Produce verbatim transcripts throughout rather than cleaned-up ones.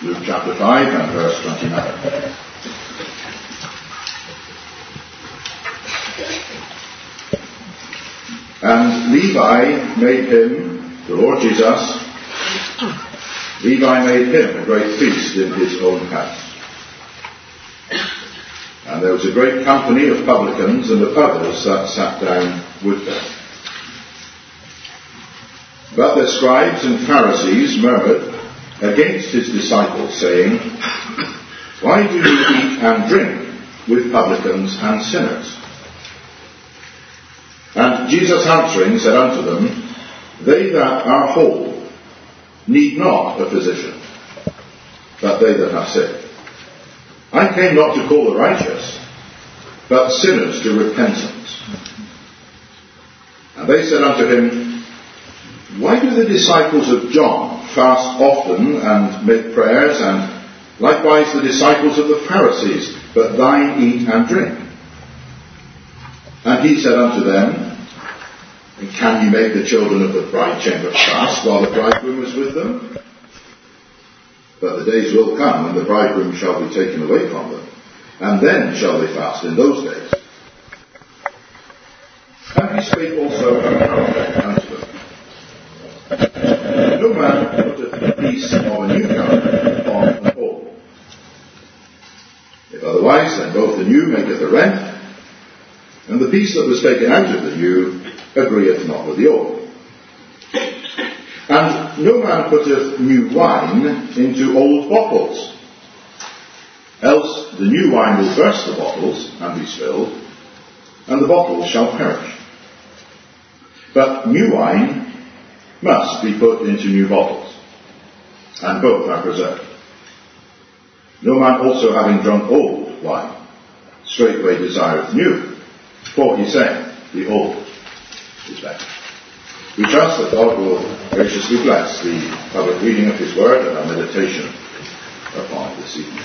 Luke chapter five and verse twenty-nine. And Levi made him, the Lord Jesus, Levi made him a great feast in his own house. And there was a great company of publicans and of others that sat down with them. But the scribes and Pharisees murmured against his disciples, saying, Why do you eat and drink with publicans and sinners? And Jesus answering said unto them, They that are whole need not a physician, but they that are sick. I came not to call the righteous, but sinners to repentance. And they said unto him, Why do the disciples of John fast often and make prayers, and likewise the disciples of the Pharisees, but thine eat and drink? And he said unto them, Can ye make the children of the bride chamber fast while the bridegroom is with them? But the days will come when the bridegroom shall be taken away from them, and then shall they fast in those days. And he spake also a parable unto them. No man putteth a piece of a new garment on an old. If otherwise, then both the new maketh a rent, and the piece that was taken out of the new agreeth not with the old. And no man putteth new wine into old bottles, else the new wine will burst the bottles and be spilled, and the bottles shall perish. But new wine must be put into new bottles, and both are preserved. No man also having drunk old wine straightway desireth new, for he saith, the old is better. We trust that God will graciously bless the public reading of his word and our meditation upon it this evening.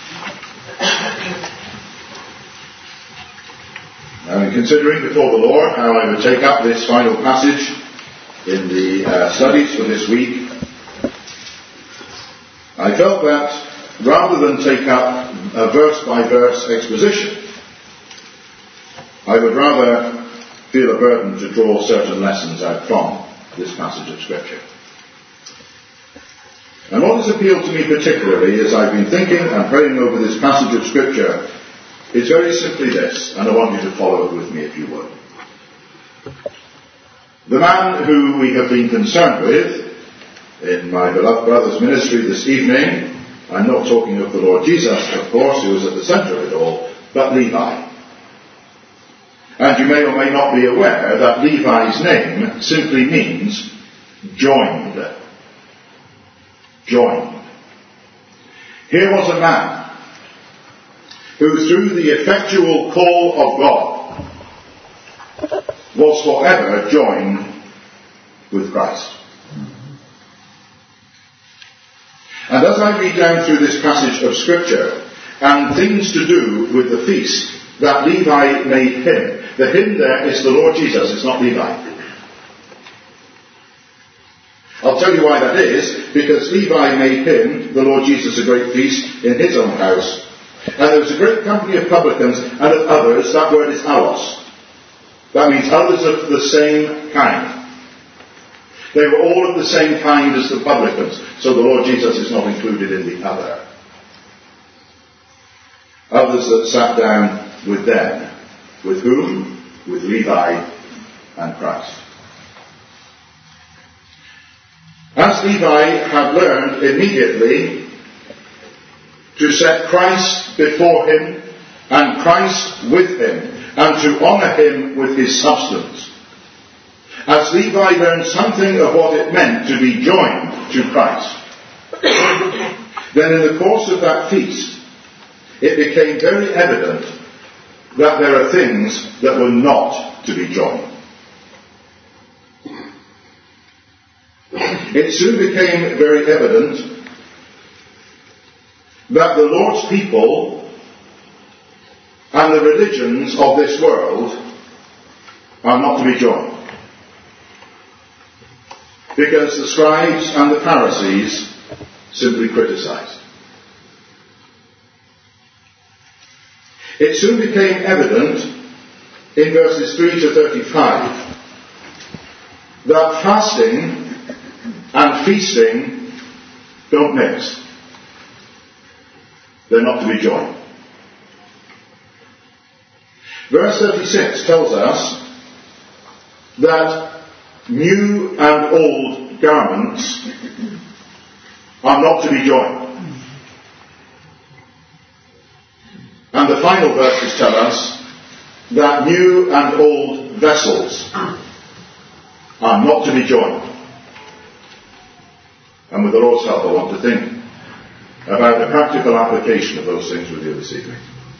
Now, in considering before the Lord how I would take up this final passage in the uh, studies for this week, I felt that rather than take up a verse-by-verse exposition, I would rather feel a burden to draw certain lessons out from this passage of Scripture. And what has appealed to me particularly as I've been thinking and praying over this passage of Scripture is very simply this, and I want you to follow it with me if you would. The man who we have been concerned with in my beloved brother's ministry this evening, I'm not talking of the Lord Jesus, of course, who was at the centre of it all, but Levi. And you may or may not be aware that Levi's name simply means joined. Joined. Here was a man who, through the effectual call of God, was forever joined with Christ. And as I read down through this passage of Scripture and things to do with the feast that Levi made him, the him there is the Lord Jesus, it's not Levi. I'll tell you why that is, because Levi made him, the Lord Jesus, a great feast in his own house. And there was a great company of publicans and of others, that word is allos. That means others of the same kind. They were all of the same kind as the publicans, so the Lord Jesus is not included in the other. Others that sat down with them. With whom? With Levi and Christ. As Levi had learned immediately to set Christ before him and Christ with him and to honour him with his substance, as Levi learned something of what it meant to be joined to Christ, then in the course of that feast it became very evident that there are things that were not to be joined. It soon became very evident that the Lord's people and the religions of this world are not to be joined. Because the scribes and the Pharisees simply criticized. It soon became evident in verses three to thirty-five that fasting and feasting don't mix. They're not to be joined. Verse thirty-six tells us that new and old garments are not to be joined. And the final verses tell us that new and old vessels are not to be joined. And with the Lord's help, I want to think about the practical application of those things with you this evening.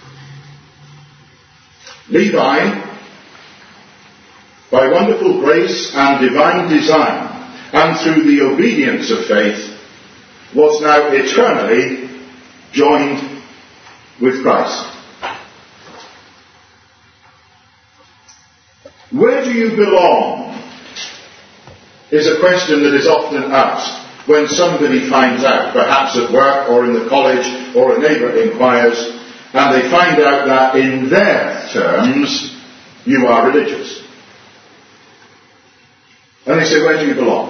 Levi, by wonderful grace and divine design, and through the obedience of faith, was now eternally joined with Christ. Where do you belong? Is a question that is often asked when somebody finds out, perhaps at work or in the college, or a neighbour inquires, and they find out that in their terms you are religious. And they say, where do you belong?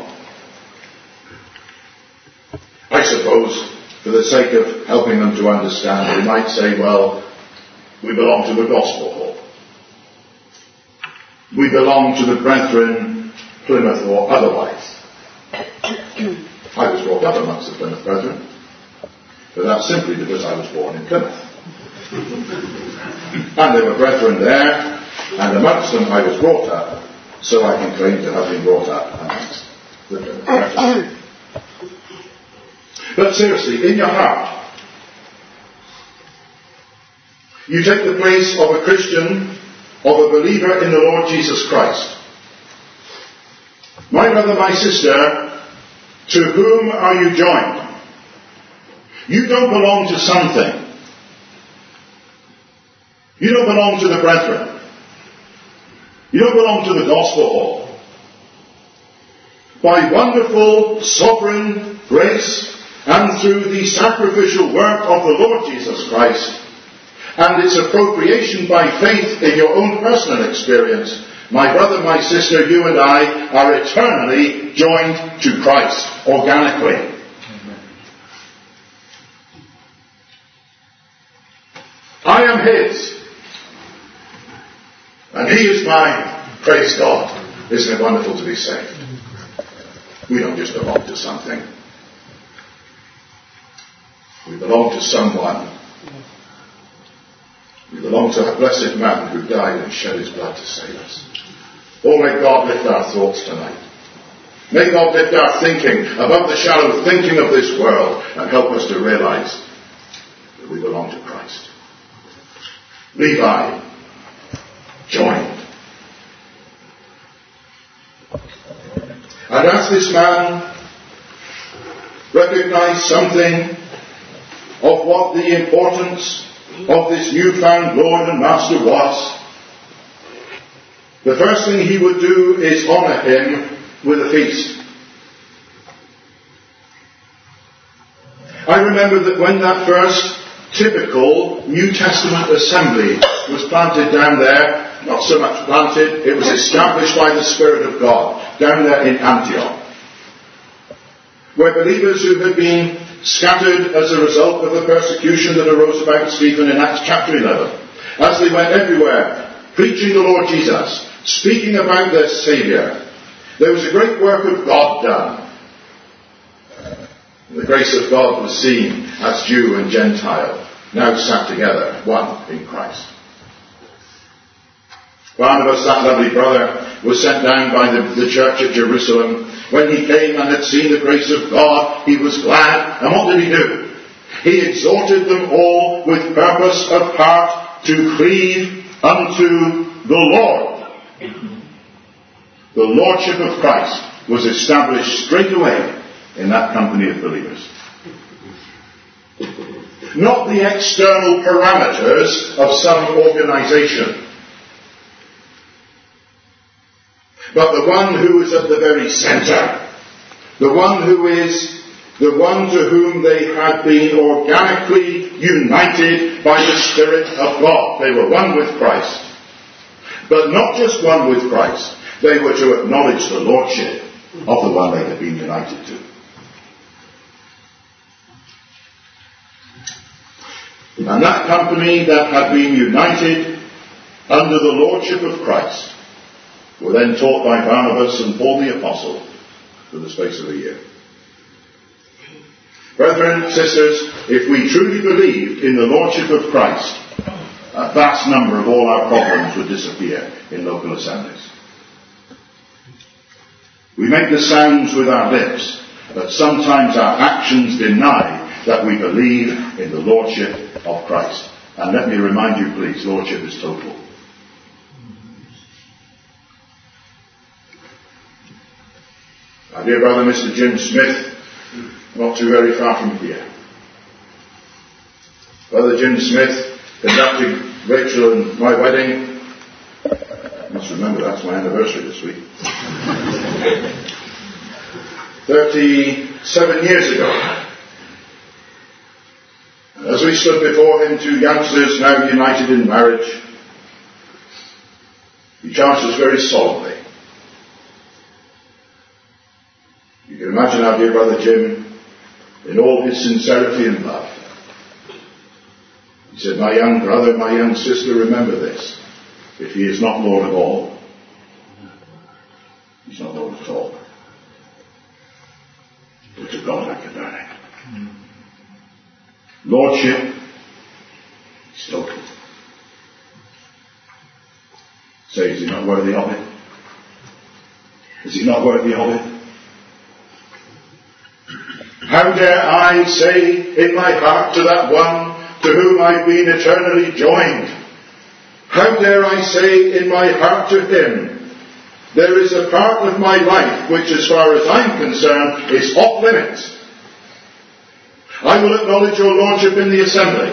I suppose, for the sake of helping them to understand, they might say, well, we belong to the Gospel Hall. We belong to the Brethren, Plymouth or otherwise. I was brought up amongst the Plymouth Brethren, but that's simply because I was born in Plymouth. And there were brethren there, and amongst them I was brought up, so I can claim to have been brought up amongst the Plymouth Brethren. But seriously, in your heart, you take the place of a Christian, of a believer in the Lord Jesus Christ. My brother, my sister, to whom are you joined? You don't belong to something. You don't belong to the brethren. You don't belong to the Gospel Hall. By wonderful, sovereign grace, and through the sacrificial work of the Lord Jesus Christ, and its appropriation by faith in your own personal experience, my brother, my sister, you and I are eternally joined to Christ, organically. Amen. I am His, and He is mine. Praise God. Isn't it wonderful to be saved? We don't just belong to something. We belong to someone. We belong to a blessed man who died and shed his blood to save us. Oh, may God lift our thoughts tonight. May God lift our thinking above the shallow thinking of this world and help us to realize that we belong to Christ. Levi, joined. And as this man recognized something of what the importance of this newfound Lord and Master was, the first thing he would do is honour him with a feast. I remember that when that first typical New Testament assembly was planted down there, not so much planted, it was established by the Spirit of God down there in Antioch, where believers who had been scattered as a result of the persecution that arose about Stephen in Acts chapter eleven, as they went everywhere preaching the Lord Jesus, speaking about their Saviour, there was a great work of God done. The grace of God was seen as Jew and Gentile now sat together, one in Christ. Barnabas, that lovely brother, was sent down by the, the church at Jerusalem. When he came and had seen the grace of God, he was glad. And what did he do? He exhorted them all with purpose of heart to cleave unto the Lord. The Lordship of Christ was established straight away in that company of believers. Not the external parameters of some organization, but the one who is at the very center, the one who is the one to whom they had been organically united by the Spirit of God. They were one with Christ. But not just one with Christ. They were to acknowledge the lordship of the one they had been united to. And that company that had been united under the lordship of Christ were then taught by Barnabas and Paul the Apostle for the space of a year. Brethren, sisters, if we truly believed in the lordship of Christ, a vast number of all our problems would disappear in local assemblies. We make the sounds with our lips, but sometimes our actions deny that we believe in the lordship of Christ. And let me remind you, please, lordship is total. My dear brother, Mister Jim Smith, not too very far from here. Brother Jim Smith conducted Rachel and my wedding. I must remember that's my anniversary this week. Thirty-seven years ago. As we stood before him, two youngsters now united in marriage, he charged us very solemnly. You can imagine our dear brother Jim in all his sincerity and love. He said, my young brother, my young sister, remember this. If he is not Lord of all, he's not Lord at all. But to God I can learn it. Lordship is total. Say, is he not worthy of it? Is he not worthy of it? How dare I say in my heart to that one to whom I've been eternally joined, how dare I say in my heart to him, there is a part of my life which, as far as I'm concerned, is off limits. I will acknowledge your lordship in the assembly.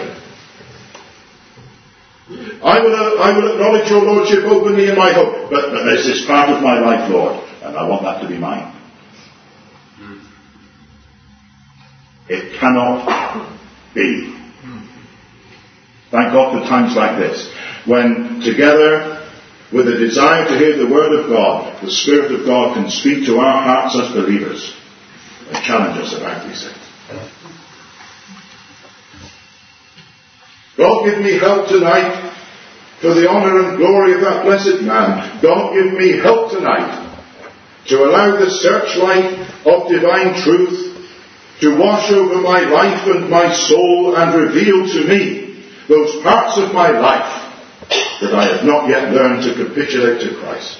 I will, uh, I will acknowledge your lordship openly in my home. But, but there's this part of my life, Lord, and I want that to be mine. It cannot be. Thank God for times like this, when together with a desire to hear the word of God, the Spirit of God can speak to our hearts as believers and challenge us about these things. God give me help tonight for the honour and glory of that blessed man. God give me help tonight to allow the searchlight of divine truth to wash over my life and my soul and reveal to me those parts of my life that I have not yet learned to capitulate to Christ.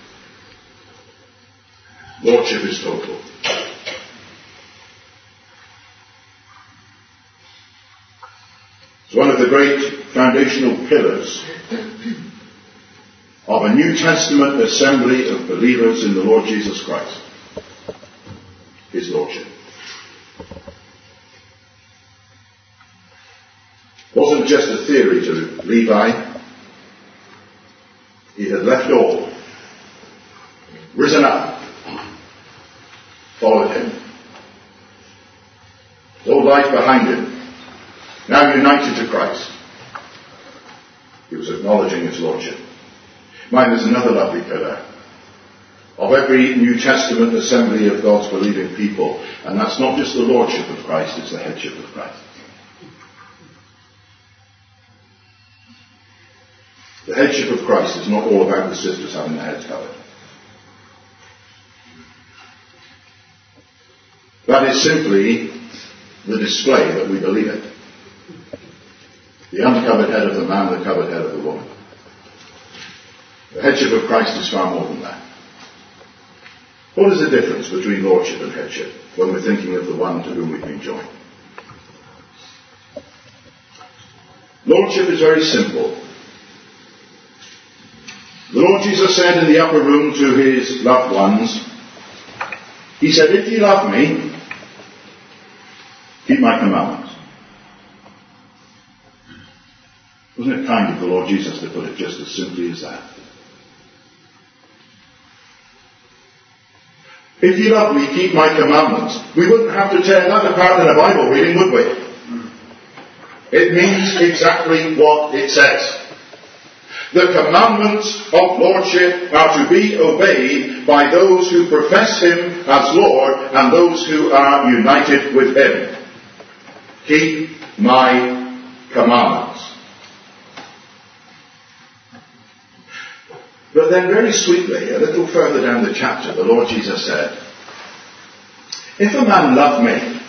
Lordship is total. It's one of the great foundational pillars of a New Testament assembly of believers in the Lord Jesus Christ. His Lordship. It wasn't just a theory to Levi. He had left all, risen up, followed him. His old life behind him. Now united to Christ. He was acknowledging his lordship. Mine is another lovely pillar of every New Testament assembly of God's believing people. And that's not just the lordship of Christ, it's the headship of Christ. The headship of Christ is not all about the sisters having their heads covered. That is simply the display that we believe it. The uncovered head of the man, the covered head of the woman. The headship of Christ is far more than that. What is the difference between lordship and headship when we're thinking of the one to whom we've been joined? Lordship is very simple. The Lord Jesus said in the upper room to his loved ones, he said, if ye love me, keep my commandments. Wasn't it kind of the Lord Jesus to put it just as simply as that? If ye love me, keep my commandments. We wouldn't have to tear that apart in a Bible reading, would we? It means exactly what it says. The commandments of lordship are to be obeyed by those who profess him as Lord and those who are united with him. Keep my commandments. But then very sweetly, a little further down the chapter, the Lord Jesus said, if a man love me,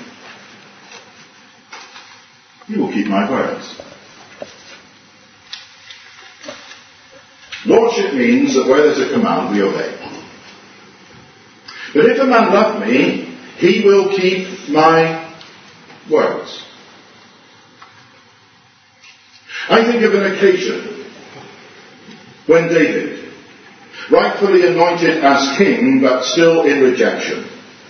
he will keep my words. Lordship means that where there's a command, we obey. But if a man love me, he will keep my words. I think of an occasion when David, rightfully anointed as king, but still in rejection.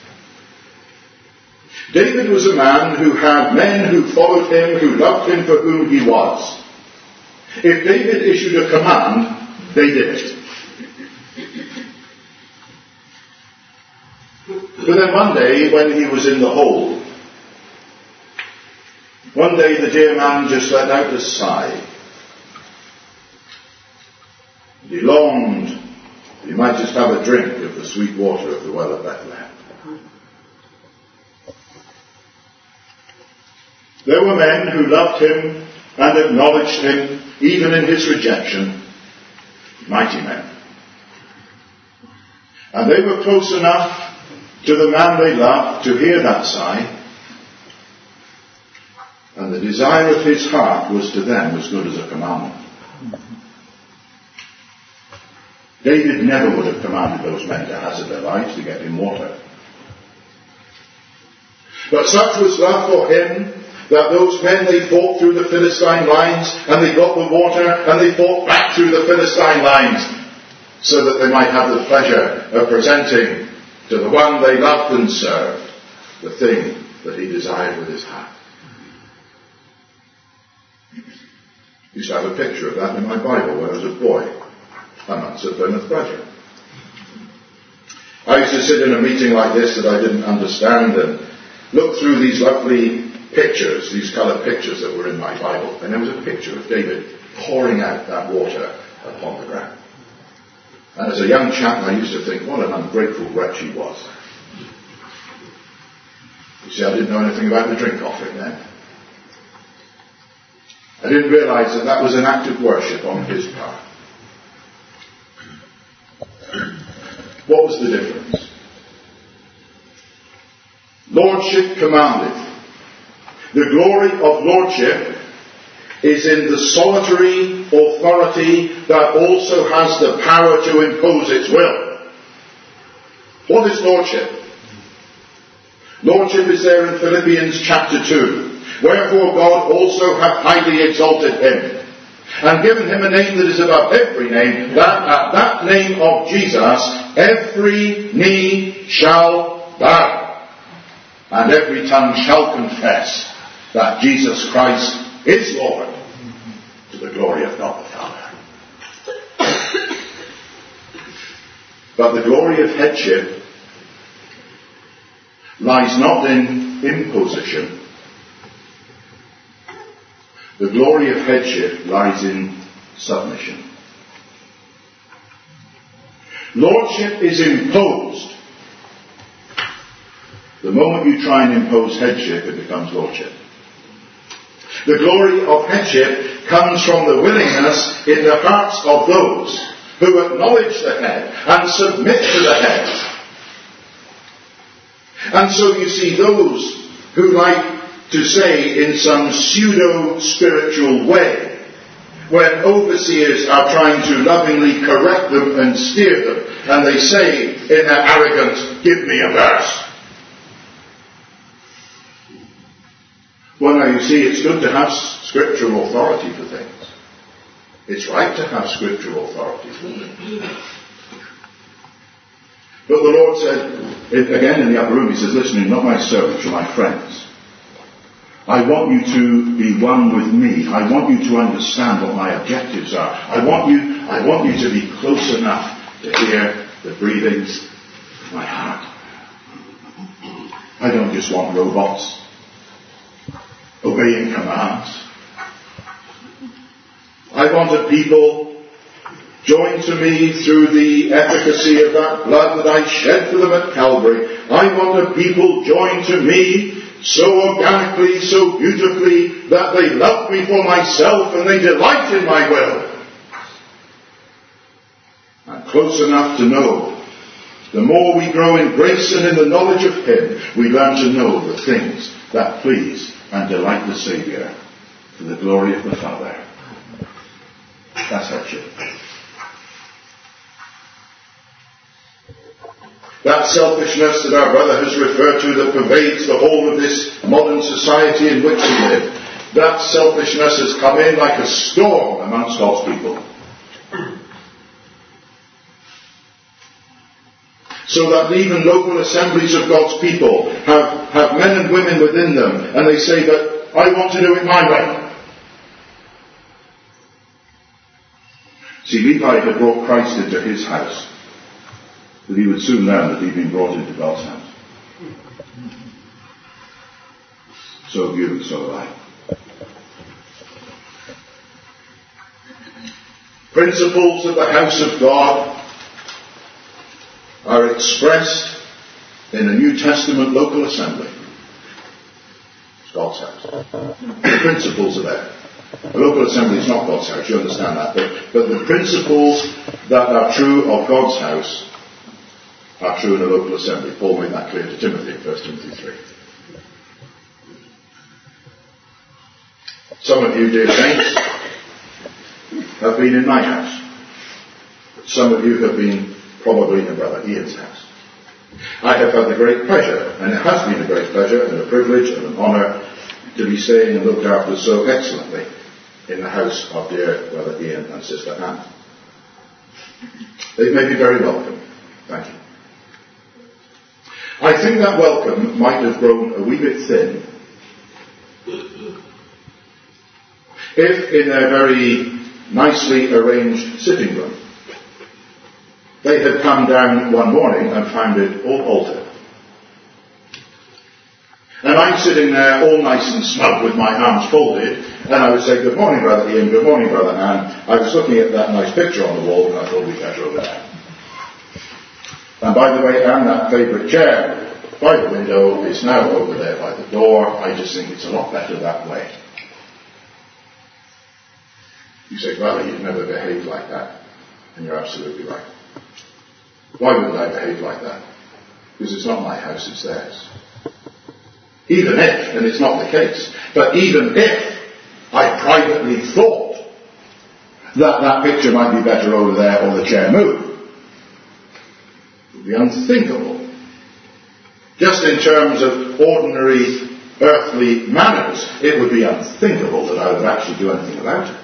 David was a man who had men who followed him, who loved him for whom he was. If David issued a command, they did it. But then one day, when he was in the hold, one day the dear man just let out a sigh. He longed he might just have a drink of the sweet water of the well of Bethlehem. There were men who loved him and acknowledged him, even in his rejection. Mighty men. And they were close enough to the man they loved to hear that sigh. And the desire of his heart was to them as good as a commandment. David never would have commanded those men to hazard their lives to get him water. But such was love for him that those men, they fought through the Philistine lines, and they got the water, and they fought back through the Philistine lines, so that they might have the pleasure of presenting to the one they loved and served the thing that he desired with his heart. I used to have a picture of that in my Bible when I was a boy, amongst the Plymouth Brethren. I used to sit in a meeting like this that I didn't understand and look through these lovely pictures, these coloured pictures that were in my Bible, and there was a picture of David pouring out that water upon the ground. And as a young chap, I used to think, what an ungrateful wretch he was. You see, I didn't know anything about the drink offering then. I didn't realise that that was an act of worship on his part. What was the difference? Lordship commanded. The glory of lordship is in the solitary authority that also has the power to impose its will. What is lordship? Lordship is there in Philippians chapter two. Wherefore God also hath highly exalted him, and given him a name that is above every name, that at that name of Jesus every knee shall bow, and every tongue shall confess that Jesus Christ is Lord, to the glory of God the Father. But the glory of headship lies not in imposition. The glory of headship lies in submission. Lordship is imposed. The moment you try and impose headship, it becomes lordship. The glory of headship comes from the willingness in the hearts of those who acknowledge the head and submit to the head. And so you see those who like to say in some pseudo-spiritual way, when overseers are trying to lovingly correct them and steer them, and they say in their arrogance, give me a verse. Well, now you see, it's good to have scriptural authority for things. It's right to have scriptural authority for things. But the Lord said, again in the upper room, he says, listen, you're not my servants, you're my friends. I want you to be one with me. I want you to understand what my objectives are. I want you, I want you to be close enough to hear the breathings of my heart. I don't just want robots obeying commands. I want a people joined to me through the efficacy of that blood that I shed for them at Calvary. I want a people joined to me so organically, so beautifully, that they love me for myself and they delight in my will. I'm close enough to know. The more we grow in grace and in the knowledge of Him, we learn to know the things that please and delight the Saviour for the glory of the Father. That's headship. That selfishness that our brother has referred to that pervades the whole of this modern society in which we live, that selfishness has come in like a storm amongst God's people. So that even local assemblies of God's people have, have men and women within them, and they say, but I want to do it my way. See, Levi had brought Christ into his house, but he would soon learn that he'd been brought into God's house. So have you, and so have I. Principles of the house of God are expressed in a New Testament local assembly. It's God's house. The principles are there. A local assembly is not God's house, you understand that. But, but the principles that are true of God's house are true in a local assembly. Paul made that clear to Timothy in First Timothy three. Some of you, dear saints, have been in my house. Some of you have been probably in Brother Ian's house. I have had the great pleasure, and it has been a great pleasure and a privilege and an honour to be staying and looked after so excellently in the house of dear Brother Ian and Sister Anne. They may be very welcome. Thank you. I think that welcome might have grown a wee bit thin if in their very nicely arranged sitting room they had come down one morning and found it all altered. And I'm sitting there all nice and snug with my arms folded, and I would say, good morning, Brother Ian, good morning, Brother Anne. I was looking at that nice picture on the wall, and I thought we'd better over there. And by the way, Anne, that favourite chair by the window is now over there by the door. I just think it's a lot better that way. You say, Brother, you've never behaved like that. And you're absolutely right. Why wouldn't I behave like that? Because it's not my house, it's theirs. Even if, and it's not the case, but even if I privately thought that that picture might be better over there or the chair moved, it would be unthinkable. Just in terms of ordinary earthly manners, it would be unthinkable that I would actually do anything about it.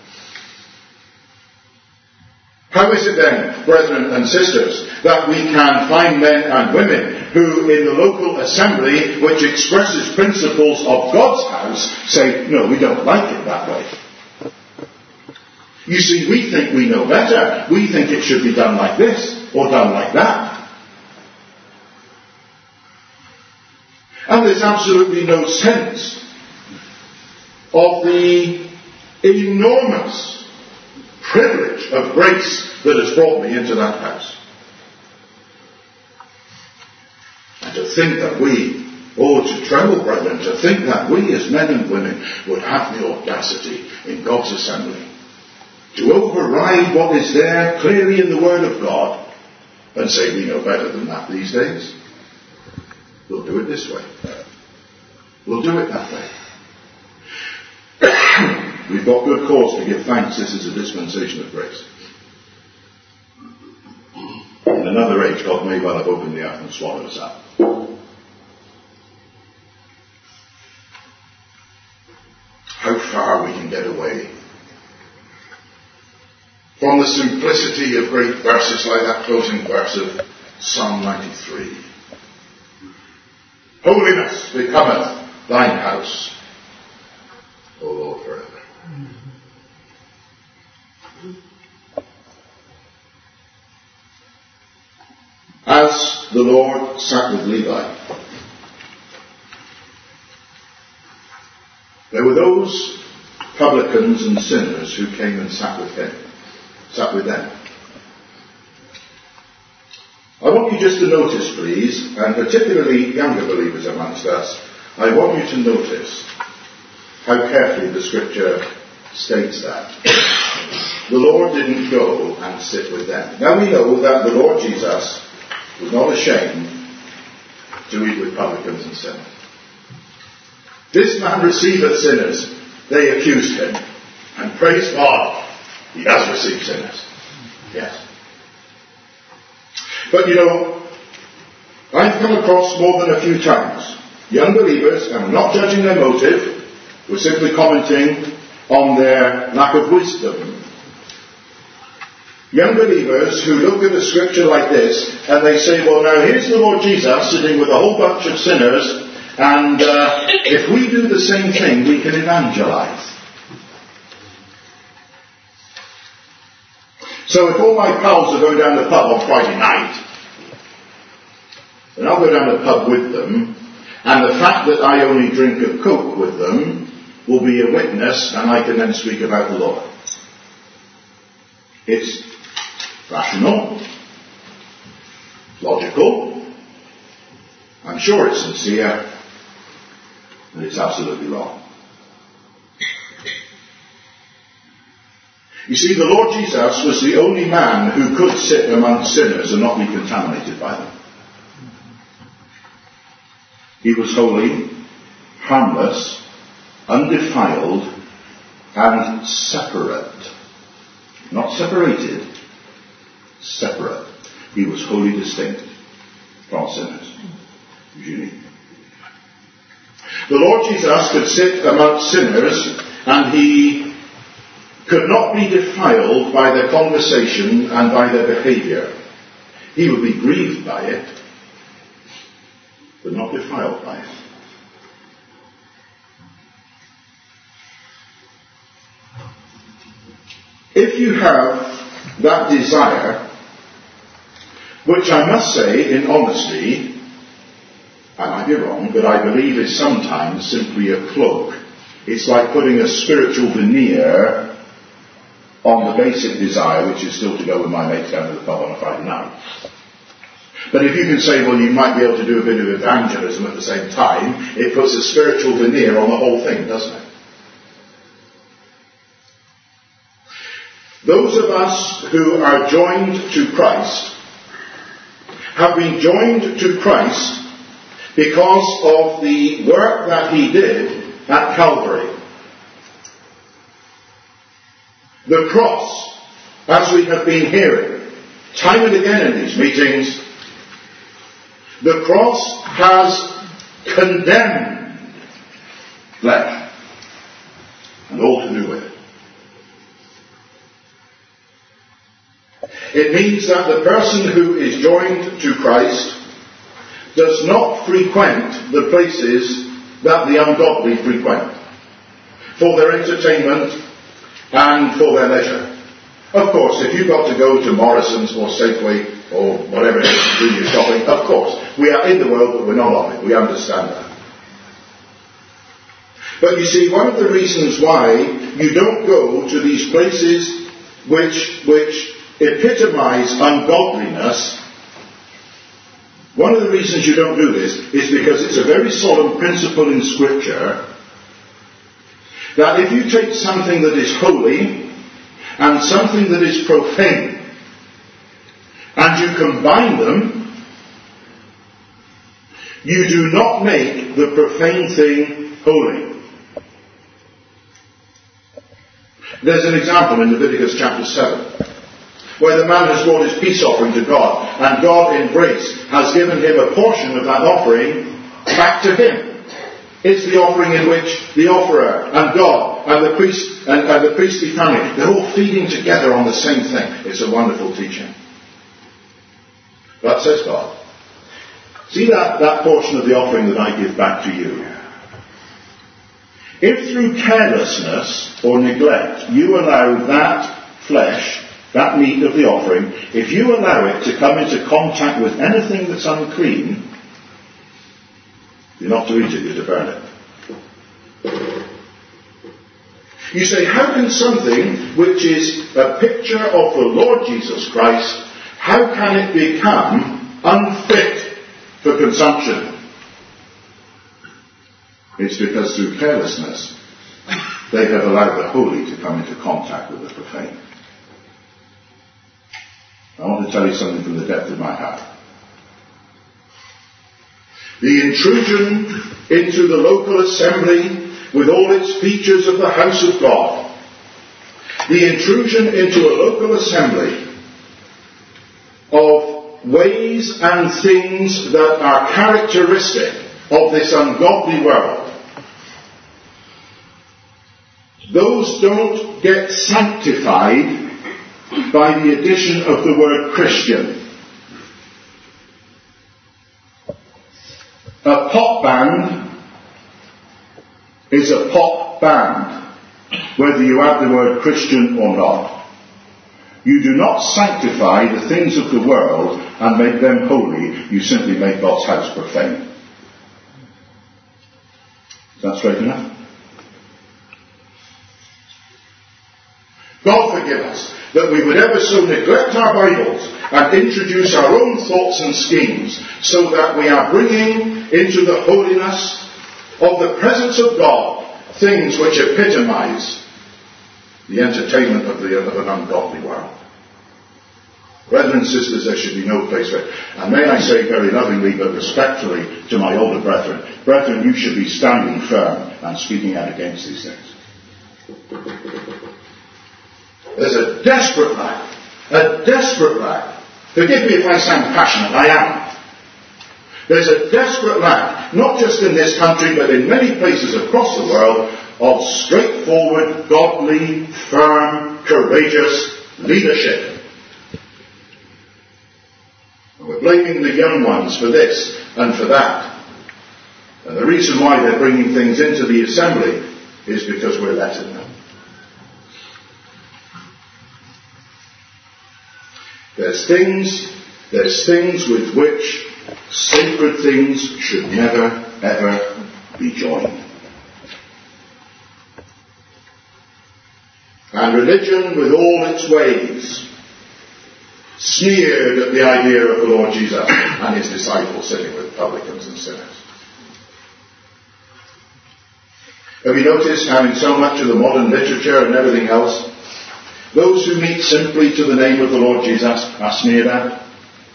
How is it then, brethren and sisters, that we can find men and women who in the local assembly, which expresses principles of God's house, say, no, we don't like it that way. You see, we think we know better. We think it should be done like this or done like that. And there's absolutely no sense of the enormous privilege of grace that has brought me into that house. And to think that we, oh, to tremble, brethren, to think that we as men and women would have the audacity in God's assembly to override what is there clearly in the Word of God and say we know better than that these days. We'll do it this way. We'll do it that way. We've got good cause to give thanks. This is a dispensation of grace. In another age, God may well have opened the earth and swallowed us up. How far we can get away from the simplicity of great verses like that closing verse of Psalm ninety-three. Holiness becometh thine house, O Lord, forever. As the Lord sat with Levi There were those publicans and sinners who came and sat with him, sat with them. I want you just to notice, please, and particularly younger believers amongst us, I want you to notice how carefully the scripture states that. The Lord didn't go and sit with them. Now we know that the Lord Jesus was not ashamed to eat with publicans and sinners. This man receiveth sinners, they accused him. And praise God, he has received sinners. Yes. But you know, I've come across more than a few times young believers, and I'm not judging their motive, we're simply commenting on their lack of wisdom. Young believers who look at a scripture like this and they say, well, now here's the Lord Jesus sitting with a whole bunch of sinners, and uh, if we do the same thing, we can evangelize. So if all my pals are going down the pub on Friday night, then I'll go down the pub with them, and the fact that I only drink a Coke with them will be a witness, and I can then speak about the Lord. It's rational, logical, I'm sure it's sincere, and it's absolutely wrong. You see, the Lord Jesus was the only man who could sit among sinners and not be contaminated by them. He was holy, harmless, undefiled, and separate. Not separated, separate. He was wholly distinct from sinners. He was unique. The Lord Jesus could sit amongst sinners, and he could not be defiled by their conversation and by their behavior. He would be grieved by it, but not defiled by it. If you have that desire, which I must say in honesty, I might be wrong, but I believe is sometimes simply a cloak. It's like putting a spiritual veneer on the basic desire, which is still to go with my mates down to the pub on a Friday night. But if you can say, well, you might be able to do a bit of evangelism at the same time, it puts a spiritual veneer on the whole thing, doesn't it? Those of us who are joined to Christ have been joined to Christ because of the work that he did at Calvary. The cross, as we have been hearing time and again in these meetings, the cross has condemned flesh and all to do with it. It means that the person who is joined to Christ does not frequent the places that the ungodly frequent for their entertainment and for their leisure. Of course, if you've got to go to Morrison's or Safeway or whatever it is to do your shopping, of course, we are in the world but we're not of it. We understand that. But you see, one of the reasons why you don't go to these places which, which epitomize ungodliness, one of the reasons you don't do this is because it's a very solemn principle in Scripture that if you take something that is holy and something that is profane and you combine them, you do not make the profane thing holy. There's an example in Leviticus chapter seven, where the man has brought his peace offering to God, and God in grace has given him a portion of that offering back to him. It's the offering in which the offerer and God and the priest and, and the priestly family, they're all feeding together on the same thing. It's a wonderful teaching. But says God, see that, that portion of the offering that I give back to you. If through carelessness or neglect you allow that flesh, that meat of the offering, if you allow it to come into contact with anything that's unclean, you're not to eat it, you're to burn it. You say, how can something which is a picture of the Lord Jesus Christ, how can it become unfit for consumption? It's because through carelessness, they have allowed the holy to come into contact with the profane. I want to tell you something from the depth of my heart. The intrusion into the local assembly with all its features of the house of God, the intrusion into a local assembly of ways and things that are characteristic of this ungodly world, those don't get sanctified by the addition of the word Christian. A pop band is a pop band, whether you add the word Christian or not. You do not sanctify the things of the world and make them holy. You simply make God's house profane. Is that straight enough? God forgive us that we would ever so neglect our Bibles and introduce our own thoughts and schemes so that we are bringing into the holiness of the presence of God things which epitomize the entertainment of, the, of an ungodly world. Brethren and sisters, there should be no place for it. And may I say very lovingly but respectfully to my older brethren, brethren, you should be standing firm and speaking out against these things. There's a desperate lack, a desperate lack. Forgive me if I sound passionate, I am. There's a desperate lack, not just in this country, but in many places across the world, of straightforward, godly, firm, courageous leadership. And we're blaming the young ones for this and for that. And the reason why they're bringing things into the assembly is because we're letting them. There's things, there's things with which sacred things should never, ever be joined. And religion, with all its ways, sneered at the idea of the Lord Jesus and his disciples sitting with publicans and sinners. Have you noticed how in so much of the modern literature and everything else, those who meet simply to the name of the Lord Jesus are sneered at?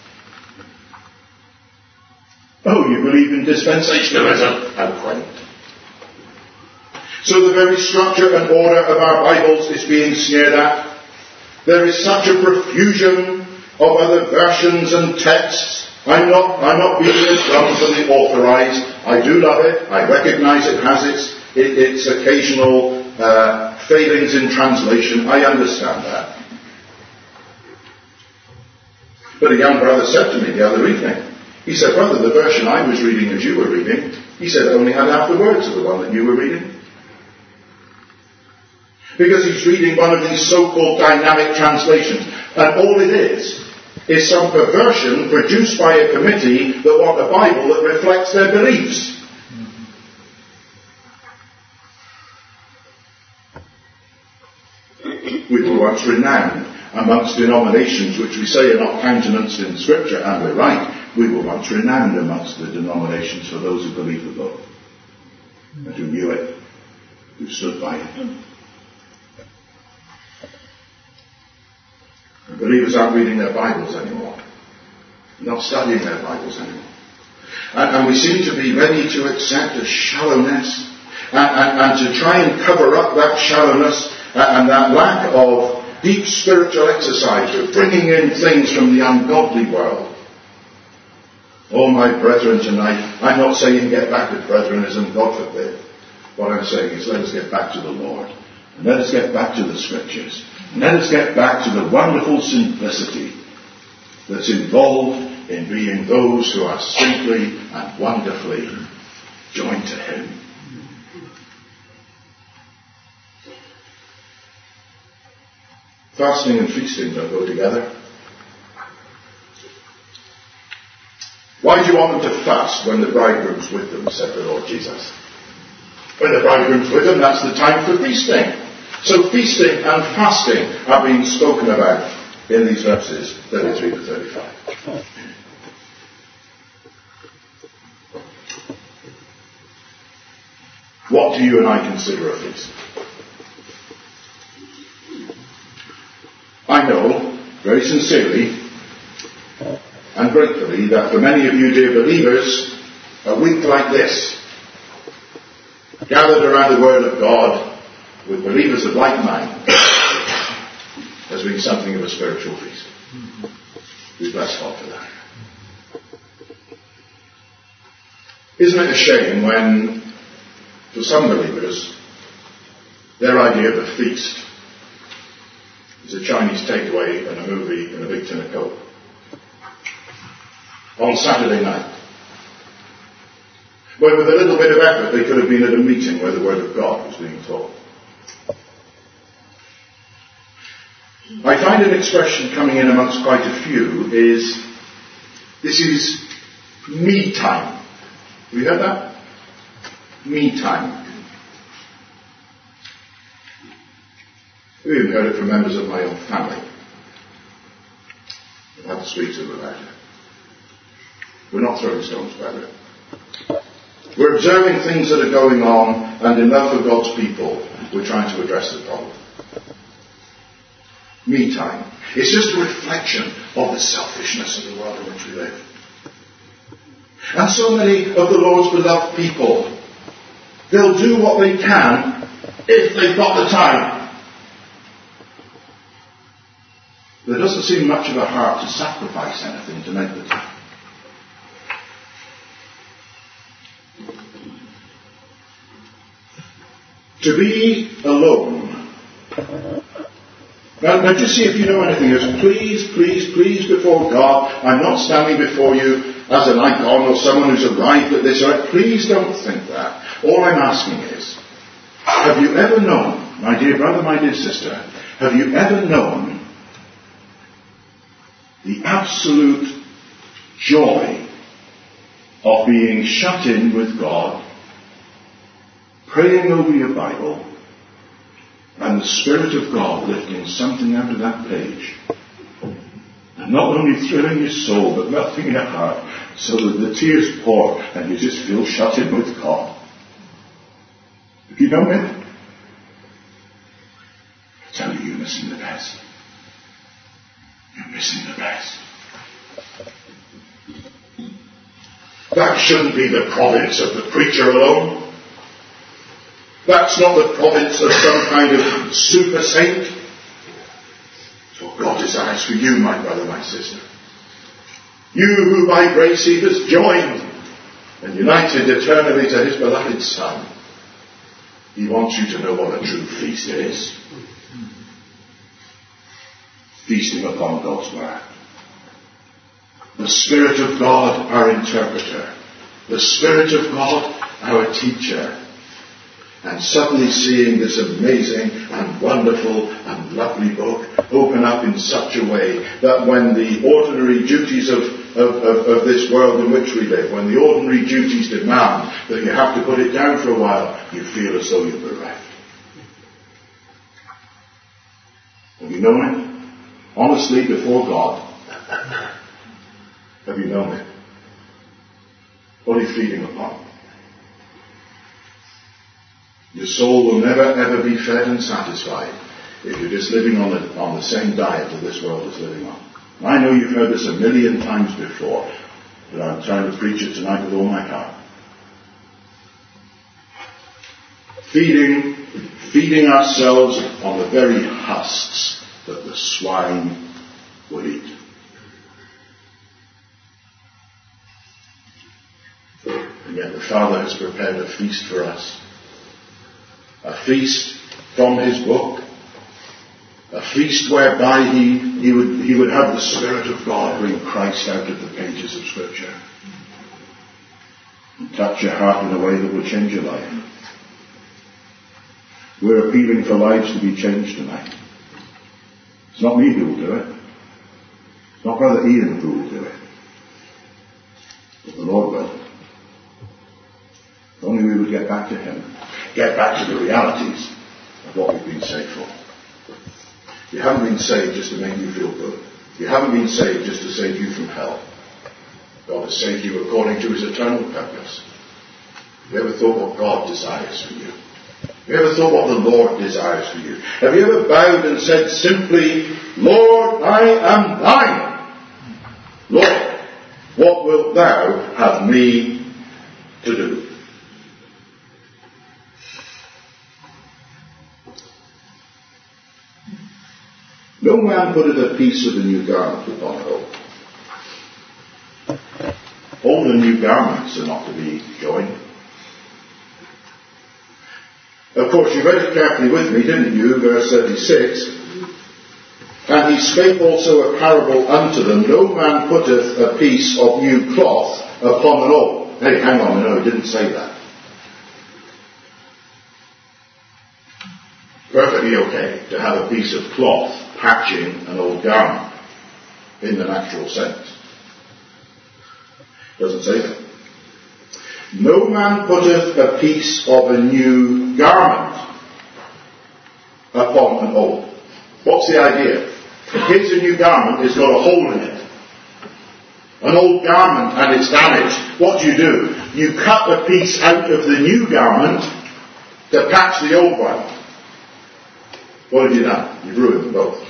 Oh, you believe in dispensationalism? How quaint. So the very structure and order of our Bibles is being sneered at. There is such a profusion of other versions and texts. I'm not, I'm not being as dumb for the authorized. I do love it. I recognize it has its, it, its occasional uh, failings in translation. I understand that. But a young brother said to me the other evening, he said, brother, the version I was reading as you were reading, he said, only had half the words of the one that you were reading. Because he's reading one of these so-called dynamic translations. And all it is, is some perversion produced by a committee that want a Bible that reflects their beliefs. We were once renowned amongst denominations which we say are not countenanced in Scripture, and we're right. We were once renowned amongst the denominations for those who believed the book, and who knew it, who stood by it. And believers aren't reading their Bibles anymore, not studying their Bibles anymore. And, and we seem to be ready to accept a shallowness, and, and, and to try and cover up that shallowness and, and that lack of deep spiritual exercise of bringing in things from the ungodly world. Oh, my brethren, tonight, I'm not saying get back to brethrenism, God forbid. What I'm saying is let us get back to the Lord. And let us get back to the Scriptures. And let us get back to the wonderful simplicity that's involved in being those who are simply and wonderfully joined to Him. Fasting and feasting don't go together. Why do you want them to fast when the bridegroom's with them, said the Lord Jesus. When the bridegroom's with them, that's the time for feasting. So feasting and fasting are being spoken about in these verses thirty-three to thirty-five. What do you and I consider a feast? I know, very sincerely and gratefully, that for many of you, dear believers, a week like this, gathered around the Word of God with believers of like mind, has been something of a spiritual feast. We bless God for that. Isn't it a shame when, for some believers, their idea of a feast is a Chinese takeaway and a movie and a big tin of Coke on Saturday night, when with a little bit of effort they could have been at a meeting where the Word of God was being taught. I find an expression coming in amongst quite a few is, this is me time. Have you heard that? Me time. I've even heard it from members of my own family. I've had to speak to them about it. We're not throwing stones, brethren. We're observing things that are going on, and in love for God's people, we're trying to address the problem. Me time. It's just a reflection of the selfishness of the world in which we live. And so many of the Lord's beloved people, they'll do what they can if they've got the time. There doesn't seem much of a heart to sacrifice anything to make the time. To be alone. Now, now just see if you know anything else. Please, please, please, before God, I'm not standing before you as an icon or someone who's arrived at this. Right? Please don't think that. All I'm asking is, have you ever known, my dear brother, my dear sister, have you ever known the absolute joy of being shut in with God, praying over your Bible, and the Spirit of God lifting something out of that page, and not only thrilling your soul, but melting your heart, so that the tears pour, and you just feel shut in with God? Have you known it? I tell you, you're missing the best. You're missing the best. That shouldn't be the province of the preacher alone. That's not the province of some kind of super saint. It's what God desires for you, my brother, my sister. You who by grace He has joined and united eternally to His beloved Son. He wants you to know what a true feast is. Feasting upon God's Word. The Spirit of God, our interpreter. The Spirit of God, our teacher. And suddenly seeing this amazing and wonderful and lovely book open up in such a way that when the ordinary duties of, of, of, of this world in which we live, when the ordinary duties demand that you have to put it down for a while, you feel as though you're bereft. Have you known it? Honestly, before God, have you known it? What are you feeding upon? Your soul will never ever be fed and satisfied if you're just living on the, on the same diet that this world is living on. I know you've heard this a million times before, but I'm trying to preach it tonight with all my heart. Feeding, feeding ourselves on the very husks that the swine would eat. And yet the Father has prepared a feast for us. A feast from His book. A feast whereby he, he, would, he would have the Spirit of God bring Christ out of the pages of Scripture. And touch your heart in a way that will change your life. We're appealing for lives to be changed tonight. It's not me who will do it. It's not Brother Ian who will do it. But the Lord will. If only we would get back to Him. Get back to the realities of what we've been saved for. You haven't been saved just to make you feel good. You haven't been saved just to save you from hell. God has saved you according to his eternal purpose. Have you ever thought what God desires for you? Have you ever thought what the Lord desires for you? Have you ever bowed and said simply, Lord, I am thine. Lord, what wilt thou have me to do? No man putteth a piece of a new garment upon an old. All the new garments are not to be joined. Of course, you read it carefully with me, didn't you? Verse thirty-six. And he spake also a parable unto them, no man putteth a piece of new cloth upon an old. Hey, hang on, no, he didn't say that. Perfectly okay to have a piece of cloth patching an old garment in the natural sense. Doesn't say that. No man putteth a piece of a new garment upon an old. What's the idea? Here's a new garment, it's got a hole in it. An old garment and it's damaged. What do you do? You cut a piece out of the new garment to patch the old one. What have you done? You've ruined them both.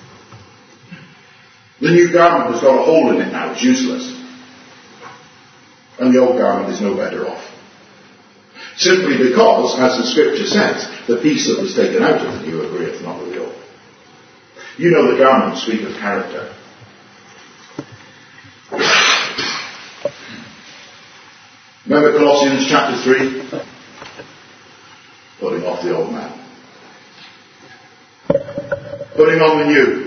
The new garment has got a hole in it now, it's useless. And the old garment is no better off. Simply because, as the scripture says, the piece that was taken out of the new agreeth not with the old. You know the garments speak of character. Remember Colossians chapter three? Putting off the old man. Putting on the new.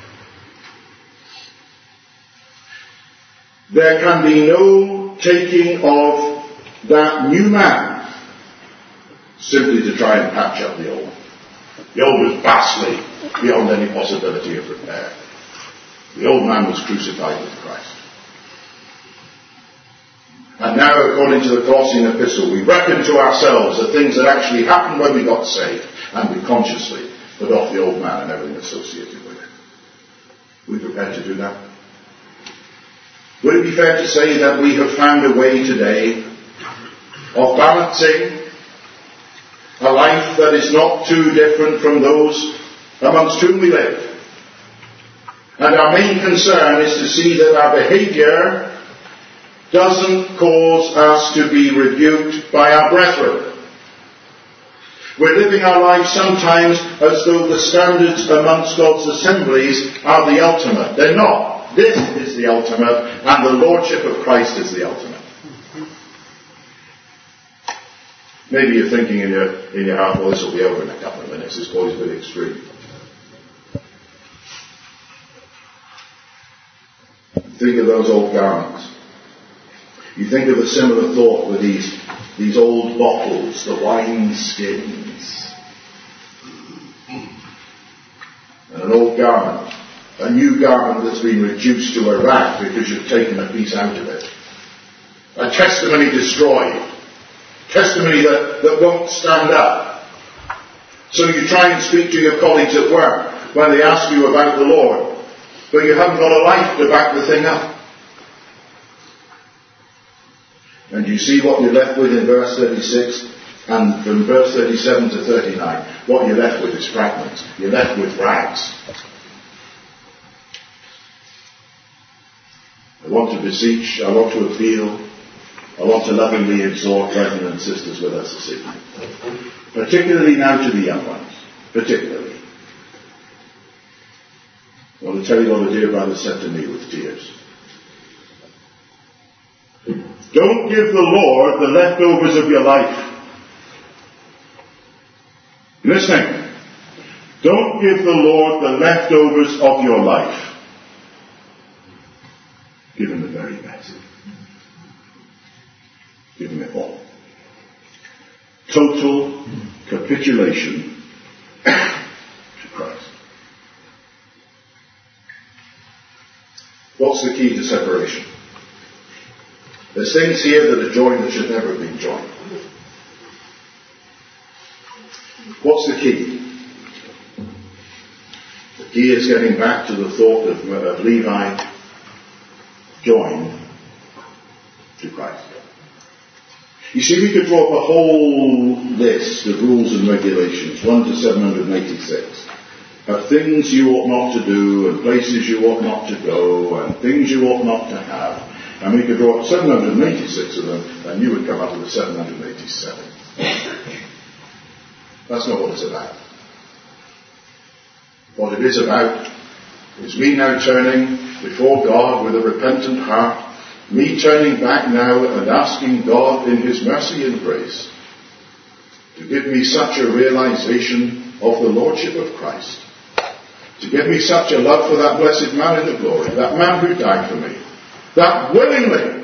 There can be no taking of that new man simply to try and patch up the old. The old was vastly beyond any possibility of repair. The old man was crucified with Christ. And now, according to the Colossian epistle, we reckon to ourselves the things that actually happened when we got saved, and we consciously put off the old man and everything associated with it. Are we prepared to do that? Would it be fair to say that we have found a way today of balancing a life that is not too different from those amongst whom we live? And our main concern is to see that our behaviour doesn't cause us to be rebuked by our brethren. We're living our lives sometimes as though the standards amongst God's assemblies are the ultimate. They're not. This is the ultimate, and the Lordship of Christ is the ultimate. Maybe you're thinking in your, in your heart, well, this will be over in a couple of minutes. This boy's a bit extreme. Think of those old garments. You think of a similar thought with these, these old bottles, the wine skins. And an old garment. A new garment that's been reduced to a rag because you've taken a piece out of it. A testimony destroyed. Testimony that, that won't stand up. So you try and speak to your colleagues at work when they ask you about the Lord, but you haven't got a life to back the thing up. And you see what you're left with in verse thirty-six, and from verse thirty-seven to thirty-nine, what you're left with is fragments. You're left with rags. I want to beseech, I want to appeal, I want to lovingly exhort brethren and sisters with us this evening. Particularly now to the young ones. Particularly. I want to tell you what a dear brother said to me with tears. Don't give the Lord the leftovers of your life. Listening. Don't give the Lord the leftovers of your life. Give him the very best. Give him it all. Total capitulation to Christ. What's the key to separation? There's things here that are joined that should never have been joined. What's the key? he is getting back to the thought of, of Levi joined to Christ. You see, we could draw up a whole list of rules and regulations, one to seven hundred eighty-six, of things you ought not to do, and places you ought not to go, and things you ought not to have. And we could draw up seven hundred eighty-six of them, and you would come up with the seven hundred eighty-seven. That's not what it's about. What it is about is me now turning before God with a repentant heart, me turning back now and asking God in His mercy and grace to give me such a realization of the Lordship of Christ, to give me such a love for that blessed man in the glory, that man who died for me, that willingly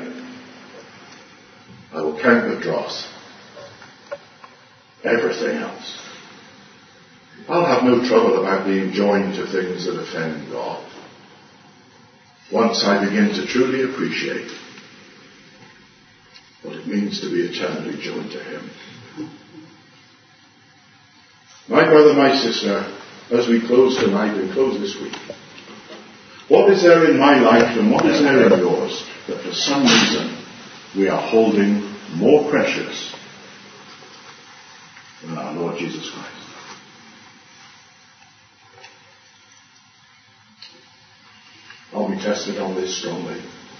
I will count the dross. Everything else. I'll have no trouble about being joined to things that offend God, once I begin to truly appreciate what it means to be eternally joined to Him. My brother, my sister, as we close tonight and close this week, what is there in my life and what is there in yours that for some reason we are holding more precious than our Lord Jesus Christ? I'll be tested on this strongly.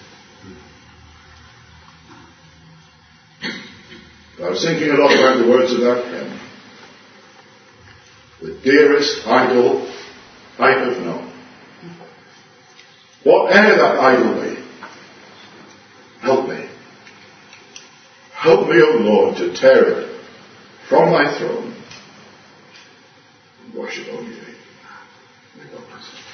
I was thinking a lot about the words of that hymn. The dearest idol I have known. Whatever that idol be, help me. Help me, O Lord, to tear it from thy throne and worship only thee. May God bless us.